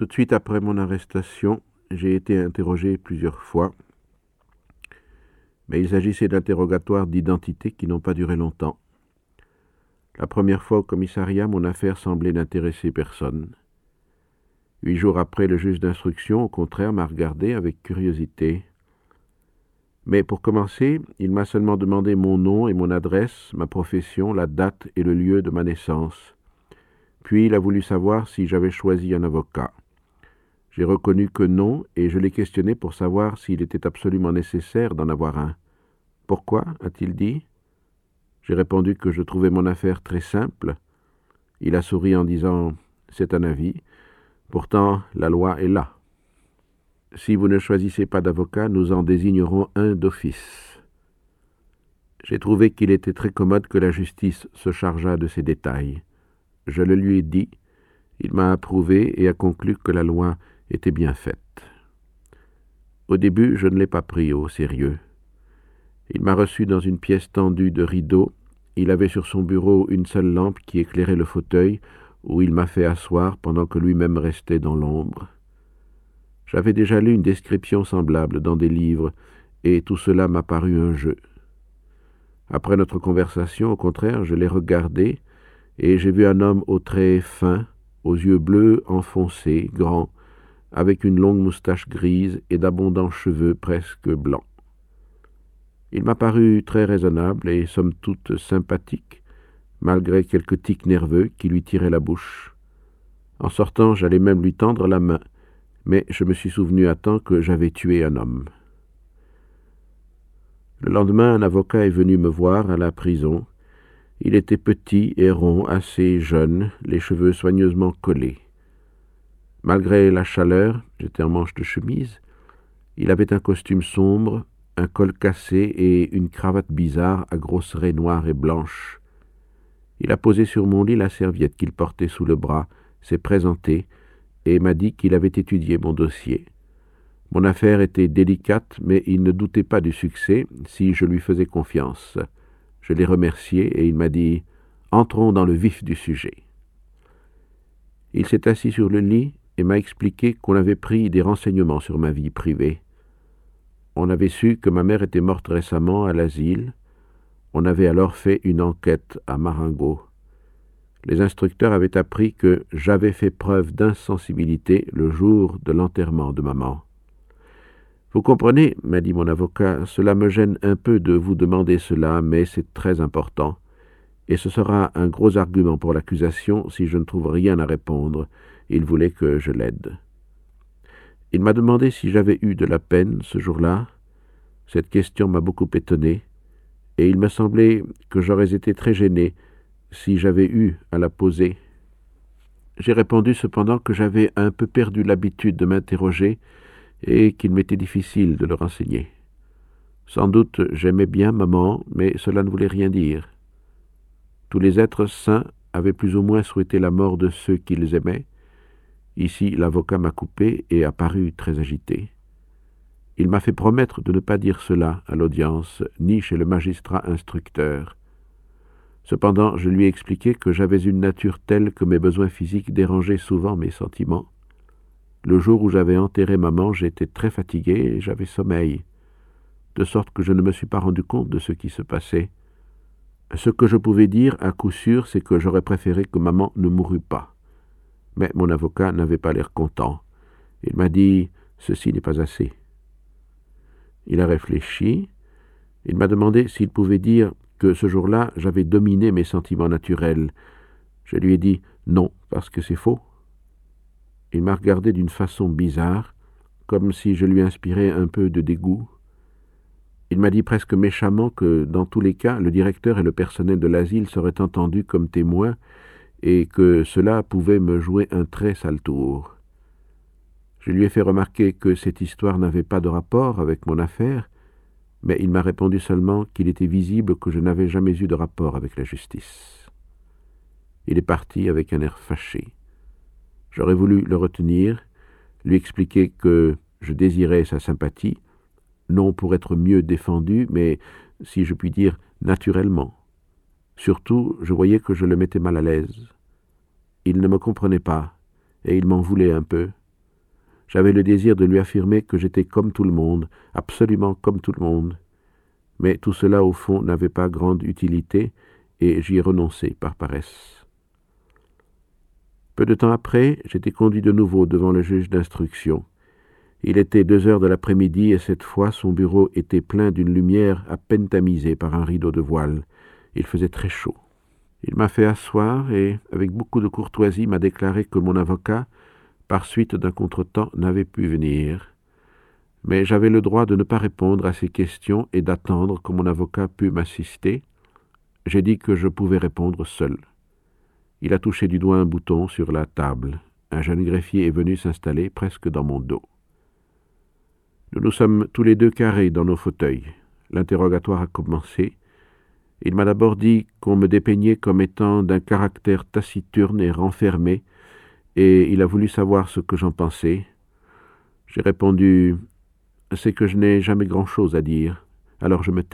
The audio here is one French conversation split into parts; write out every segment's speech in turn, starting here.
Tout de suite après mon arrestation, j'ai été interrogé plusieurs fois, mais il s'agissait d'interrogatoires d'identité qui n'ont pas duré longtemps. La première fois au commissariat, mon affaire semblait n'intéresser personne. 8 jours après, le juge d'instruction, au contraire, m'a regardé avec curiosité. Mais pour commencer, il m'a seulement demandé mon nom et mon adresse, ma profession, la date et le lieu de ma naissance. Puis il a voulu savoir si j'avais choisi un avocat. J'ai reconnu que non, et je l'ai questionné pour savoir s'il était absolument nécessaire d'en avoir un. « Pourquoi » a-t-il dit. J'ai répondu que je trouvais mon affaire très simple. Il a souri en disant « C'est un avis. Pourtant, la loi est là. Si vous ne choisissez pas d'avocat, nous en désignerons un d'office. » J'ai trouvé qu'il était très commode que la justice se chargeât de ces détails. Je le lui ai dit. Il m'a approuvé et a conclu que la loi était bien faite. Au début, je ne l'ai pas pris au sérieux. Il m'a reçu dans une pièce tendue de rideaux. Il avait sur son bureau une seule lampe qui éclairait le fauteuil où il m'a fait asseoir pendant que lui-même restait dans l'ombre. J'avais déjà lu une description semblable dans des livres, et tout cela m'a paru un jeu. Après notre conversation, au contraire, je l'ai regardé, et j'ai vu un homme aux traits fins, aux yeux bleus enfoncés, grands, avec une longue moustache grise et d'abondants cheveux presque blancs. Il m'a paru très raisonnable et somme toute sympathique, malgré quelques tics nerveux qui lui tiraient la bouche. En sortant, j'allais même lui tendre la main, mais je me suis souvenu à temps que j'avais tué un homme. Le lendemain, un avocat est venu me voir à la prison. Il était petit et rond, assez jeune, les cheveux soigneusement collés. Malgré la chaleur, j'étais en manche de chemise, il avait un costume sombre, un col cassé et une cravate bizarre à grosses raies noires et blanches. Il a posé sur mon lit la serviette qu'il portait sous le bras, s'est présenté et m'a dit qu'il avait étudié mon dossier. Mon affaire était délicate, mais il ne doutait pas du succès si je lui faisais confiance. Je l'ai remercié et il m'a dit « Entrons dans le vif du sujet ». Il s'est assis sur le lit et m'a expliqué qu'on avait pris des renseignements sur ma vie privée. On avait su que ma mère était morte récemment à l'asile. On avait alors fait une enquête à Marengo. Les instructeurs avaient appris que j'avais fait preuve d'insensibilité le jour de l'enterrement de maman. « Vous comprenez, m'a dit mon avocat, cela me gêne un peu de vous demander cela, mais c'est très important. Et ce sera un gros argument pour l'accusation si je ne trouve rien à répondre. Il voulait que je l'aide. Il m'a demandé si j'avais eu de la peine ce jour-là. Cette question m'a beaucoup étonné, et il m'a semblé que j'aurais été très gêné si j'avais eu à la poser. J'ai répondu cependant que j'avais un peu perdu l'habitude de m'interroger et qu'il m'était difficile de le renseigner. Sans doute j'aimais bien maman, mais cela ne voulait rien dire. Tous les êtres sains avaient plus ou moins souhaité la mort de ceux qu'ils aimaient. Ici, l'avocat m'a coupé et a paru très agité. Il m'a fait promettre de ne pas dire cela à l'audience, ni chez le magistrat instructeur. Cependant, je lui ai expliqué que j'avais une nature telle que mes besoins physiques dérangeaient souvent mes sentiments. Le jour où j'avais enterré maman, j'étais très fatigué et j'avais sommeil, de sorte que je ne me suis pas rendu compte de ce qui se passait. Ce que je pouvais dire, à coup sûr, c'est que j'aurais préféré que maman ne mourût pas. Mais mon avocat n'avait pas l'air content. Il m'a dit « Ceci n'est pas assez ». Il a réfléchi. Il m'a demandé s'il pouvait dire que ce jour-là, j'avais dominé mes sentiments naturels. Je lui ai dit « Non, parce que c'est faux ». Il m'a regardé d'une façon bizarre, comme si je lui inspirais un peu de dégoût. Il m'a dit presque méchamment que, dans tous les cas, le directeur et le personnel de l'asile seraient entendus comme témoins et que cela pouvait me jouer un très sale tour. Je lui ai fait remarquer que cette histoire n'avait pas de rapport avec mon affaire, mais il m'a répondu seulement qu'il était visible que je n'avais jamais eu de rapport avec la justice. Il est parti avec un air fâché. J'aurais voulu le retenir, lui expliquer que je désirais sa sympathie, non pour être mieux défendu, mais, si je puis dire, naturellement. Surtout, je voyais que je le mettais mal à l'aise. Il ne me comprenait pas, et il m'en voulait un peu. J'avais le désir de lui affirmer que j'étais comme tout le monde, absolument comme tout le monde. Mais tout cela, au fond, n'avait pas grande utilité, et j'y ai renoncé par paresse. Peu de temps après, j'étais conduit de nouveau devant le juge d'instruction. Il était 2 heures de l'après-midi, et cette fois son bureau était plein d'une lumière à peine tamisée par un rideau de voile. Il faisait très chaud. Il m'a fait asseoir et, avec beaucoup de courtoisie, m'a déclaré que mon avocat, par suite d'un contretemps, n'avait pu venir. Mais j'avais le droit de ne pas répondre à ses questions et d'attendre que mon avocat pût m'assister. J'ai dit que je pouvais répondre seul. Il a touché du doigt un bouton sur la table. Un jeune greffier est venu s'installer presque dans mon dos. Nous nous sommes tous les deux carrés dans nos fauteuils. L'interrogatoire a commencé. Il m'a d'abord dit qu'on me dépeignait comme étant d'un caractère taciturne et renfermé, et il a voulu savoir ce que j'en pensais. J'ai répondu « C'est que je n'ai jamais grand-chose à dire, alors je me tais ».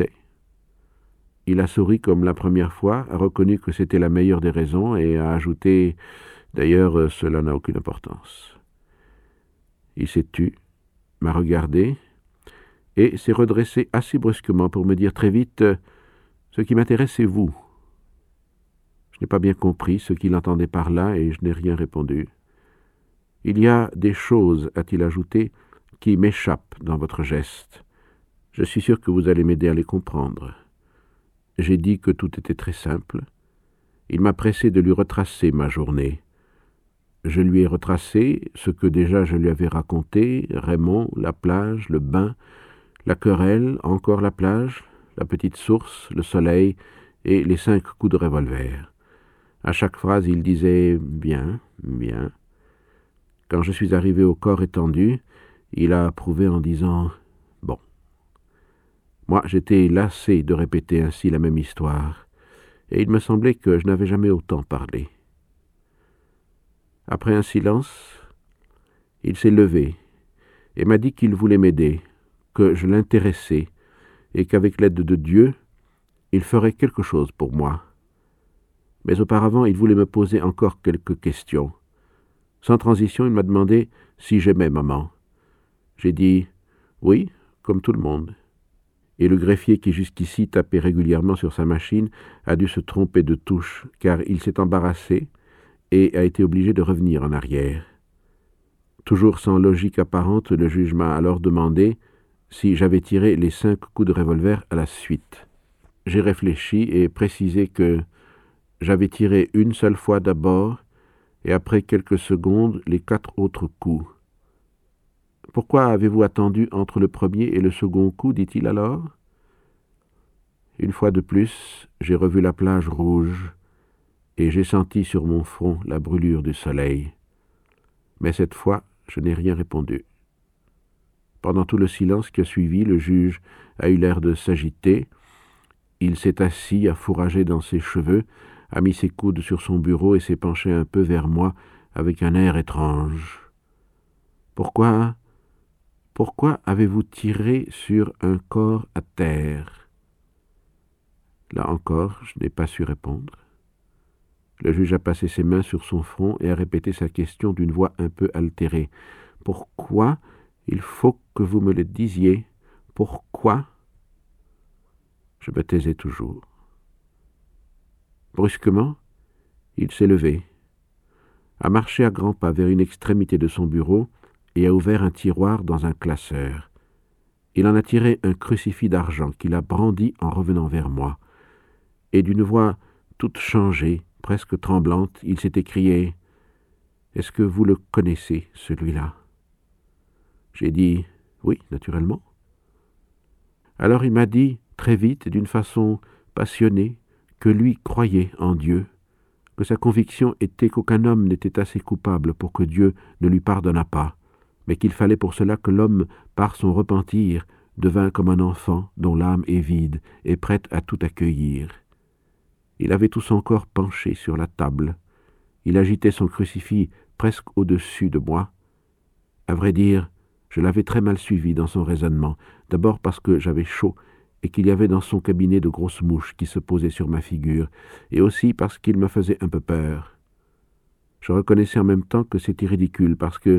Il a souri comme la première fois, a reconnu que c'était la meilleure des raisons et a ajouté « D'ailleurs, cela n'a aucune importance ». Il s'est tu, m'a regardé et s'est redressé assez brusquement pour me dire très vite « Ce qui m'intéresse, c'est vous ». Je n'ai pas bien compris ce qu'il entendait par là et je n'ai rien répondu. « Il y a des choses, a-t-il ajouté, qui m'échappent dans votre geste. Je suis sûr que vous allez m'aider à les comprendre. » J'ai dit que tout était très simple. Il m'a pressé de lui retracer ma journée. Je lui ai retracé ce que déjà je lui avais raconté, Raymond, la plage, le bain, la querelle, encore la plage, la petite source, le soleil et les 5 coups de revolver. À chaque phrase, il disait « bien, bien ». Quand je suis arrivé au corps étendu, il a approuvé en disant « bon ». Moi, j'étais lassé de répéter ainsi la même histoire, et il me semblait que je n'avais jamais autant parlé. Après un silence, il s'est levé et m'a dit qu'il voulait m'aider, que je l'intéressais, et qu'avec l'aide de Dieu, il ferait quelque chose pour moi. Mais auparavant, il voulait me poser encore quelques questions. Sans transition, il m'a demandé si j'aimais maman. J'ai dit « oui, comme tout le monde ». Et le greffier qui jusqu'ici tapait régulièrement sur sa machine a dû se tromper de touche, car il s'est embarrassé et a été obligé de revenir en arrière. Toujours sans logique apparente, le juge m'a alors demandé si j'avais tiré les 5 coups de revolver à la suite. J'ai réfléchi et précisé que j'avais tiré une seule fois d'abord, et après quelques secondes, les 4 autres coups. « Pourquoi avez-vous attendu entre le premier et le second coup, dit-il alors ? » Une fois de plus, j'ai revu la plage rouge, et j'ai senti sur mon front la brûlure du soleil. Mais cette fois, je n'ai rien répondu. Pendant tout le silence qui a suivi, le juge a eu l'air de s'agiter. Il s'est assis, a fourragé dans ses cheveux, a mis ses coudes sur son bureau et s'est penché un peu vers moi avec un air étrange. « Pourquoi avez-vous tiré sur un corps à terre ?» Là encore, je n'ai pas su répondre. Le juge a passé ses mains sur son front et a répété sa question d'une voix un peu altérée. « Pourquoi ? Il faut que vous me le disiez. Pourquoi ?» Je me taisais toujours. Brusquement, il s'est levé, a marché à grands pas vers une extrémité de son bureau et a ouvert un tiroir dans un classeur. Il en a tiré un crucifix d'argent qu'il a brandi en revenant vers moi. Et d'une voix toute changée, presque tremblante, il s'est écrié « Est-ce que vous le connaissez, celui-là » J'ai dit « Oui, naturellement ». Alors il m'a dit, très vite et d'une façon passionnée, que lui croyait en Dieu, que sa conviction était qu'aucun homme n'était assez coupable pour que Dieu ne lui pardonnât pas, mais qu'il fallait pour cela que l'homme, par son repentir, devint comme un enfant dont l'âme est vide et prête à tout accueillir. Il avait tout son corps penché sur la table. Il agitait son crucifix presque au-dessus de moi. À vrai dire, je l'avais très mal suivi dans son raisonnement, d'abord parce que j'avais chaud et qu'il y avait dans son cabinet de grosses mouches qui se posaient sur ma figure, et aussi parce qu'il me faisait un peu peur. Je reconnaissais en même temps que c'était ridicule, parce que,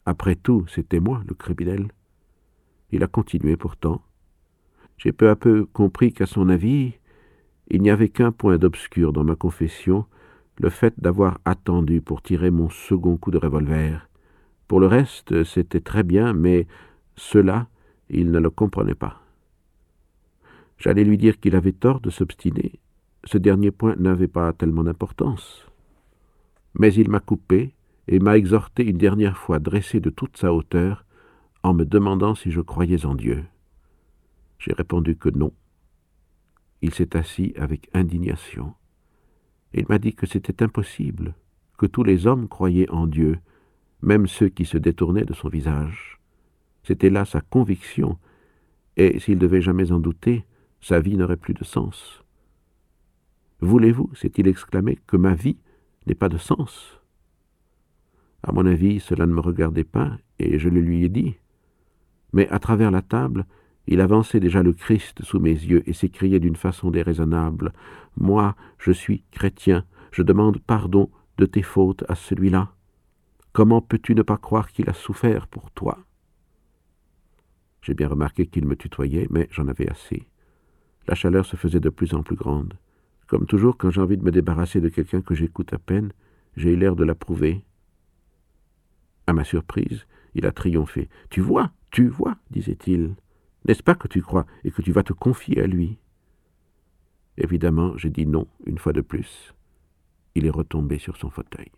Après tout, c'était moi, le criminel. Il a continué pourtant. J'ai peu à peu compris qu'à son avis, il n'y avait qu'un point d'obscur dans ma confession, le fait d'avoir attendu pour tirer mon second coup de revolver. Pour le reste, c'était très bien, mais cela, il ne le comprenait pas. J'allais lui dire qu'il avait tort de s'obstiner. Ce dernier point n'avait pas tellement d'importance. Mais il m'a coupé et m'a exhorté une dernière fois dressé de toute sa hauteur en me demandant si je croyais en Dieu. J'ai répondu que non. Il s'est assis avec indignation. Il m'a dit que c'était impossible, que tous les hommes croyaient en Dieu, même ceux qui se détournaient de son visage. C'était là sa conviction, et s'il devait jamais en douter, sa vie n'aurait plus de sens. « Voulez-vous, s'est-il exclamé, que ma vie n'ait pas de sens ?» À mon avis, cela ne me regardait pas, et je le lui ai dit. Mais à travers la table, il avançait déjà le Christ sous mes yeux et s'écriait d'une façon déraisonnable. « Moi, je suis chrétien, je demande pardon de tes fautes à celui-là. Comment peux-tu ne pas croire qu'il a souffert pour toi ?» J'ai bien remarqué qu'il me tutoyait, mais j'en avais assez. La chaleur se faisait de plus en plus grande. Comme toujours, quand j'ai envie de me débarrasser de quelqu'un que j'écoute à peine, j'ai eu l'air de l'approuver. À ma surprise, il a triomphé. « Tu vois, disait-il. N'est-ce pas que tu crois et que tu vas te confier à lui ?» Évidemment, j'ai dit non, une fois de plus. Il est retombé sur son fauteuil.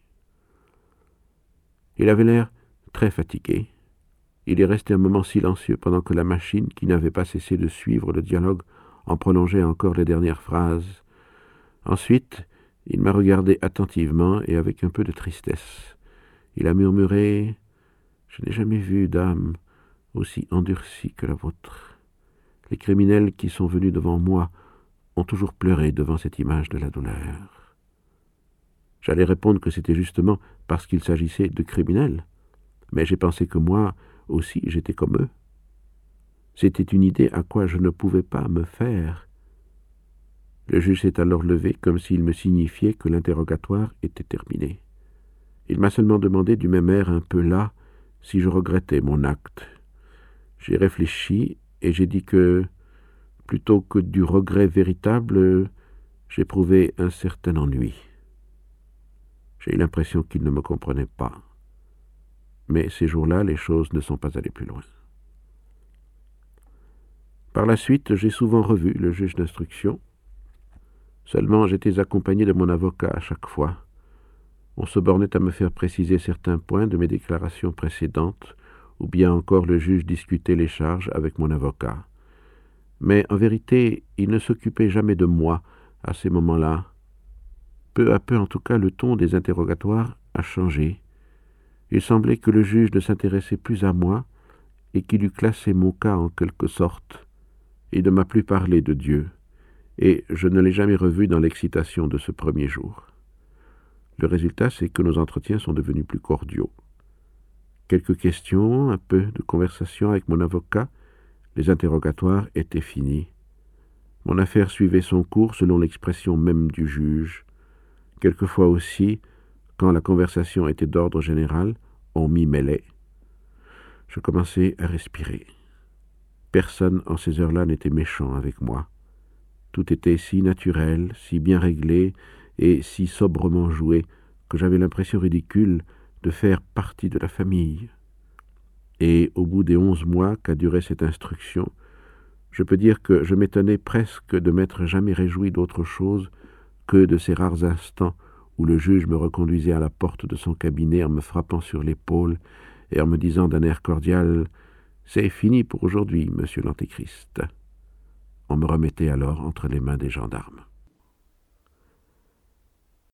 Il avait l'air très fatigué. Il est resté un moment silencieux pendant que la machine, qui n'avait pas cessé de suivre le dialogue, en prolongeait encore les dernières phrases. Ensuite, il m'a regardé attentivement et avec un peu de tristesse. Il a murmuré « Je n'ai jamais vu d'âme aussi endurcie que la vôtre. Les criminels qui sont venus devant moi ont toujours pleuré devant cette image de la douleur. » J'allais répondre que c'était justement parce qu'il s'agissait de criminels, mais j'ai pensé que moi aussi j'étais comme eux. C'était une idée à quoi je ne pouvais pas me faire. Le juge s'est alors levé comme s'il me signifiait que l'interrogatoire était terminé. Il m'a seulement demandé du même air un peu las si je regrettais mon acte. J'ai réfléchi et j'ai dit que, plutôt que du regret véritable, j'éprouvais un certain ennui. J'ai eu l'impression qu'il ne me comprenait pas. Mais ces jours-là, les choses ne sont pas allées plus loin. Par la suite, j'ai souvent revu le juge d'instruction. Seulement, j'étais accompagné de mon avocat à chaque fois. On se bornait à me faire préciser certains points de mes déclarations précédentes, ou bien encore le juge discutait les charges avec mon avocat. Mais en vérité, il ne s'occupait jamais de moi à ces moments-là. Peu à peu, en tout cas, le ton des interrogatoires a changé. Il semblait que le juge ne s'intéressait plus à moi et qu'il eût classé mon cas en quelque sorte. Il ne m'a plus parlé de Dieu, et je ne l'ai jamais revu dans l'excitation de ce premier jour. Le résultat, c'est que nos entretiens sont devenus plus cordiaux. Quelques questions, un peu de conversation avec mon avocat, les interrogatoires étaient finis. Mon affaire suivait son cours selon l'expression même du juge. Quelquefois aussi, quand la conversation était d'ordre général, on m'y mêlait. Je commençais à respirer. Personne en ces heures-là n'était méchant avec moi. Tout était si naturel, si bien réglé et si sobrement joué que j'avais l'impression ridicule de faire partie de la famille. Et au bout des 11 mois qu'a duré cette instruction, je peux dire que je m'étonnais presque de m'être jamais réjoui d'autre chose que de ces rares instants où le juge me reconduisait à la porte de son cabinet en me frappant sur l'épaule et en me disant d'un air cordial « C'est fini pour aujourd'hui, monsieur l'Antéchrist ». On me remettait alors entre les mains des gendarmes.